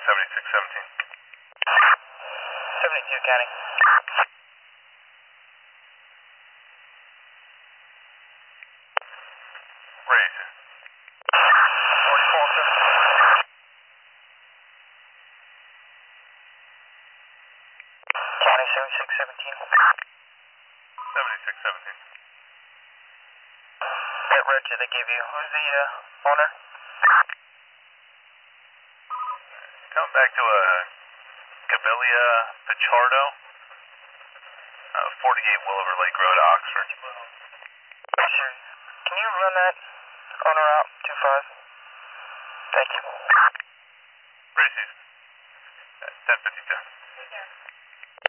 7617. 72 County. Raise. 44, sir. County 7617. 7617. That road they gave you. Who's the owner? Coming back to Gavilia Pichardo, 48 Willover Lake Road, Oxford. Sure. Can you run that owner out? 25. Thank you. Raise. 1052.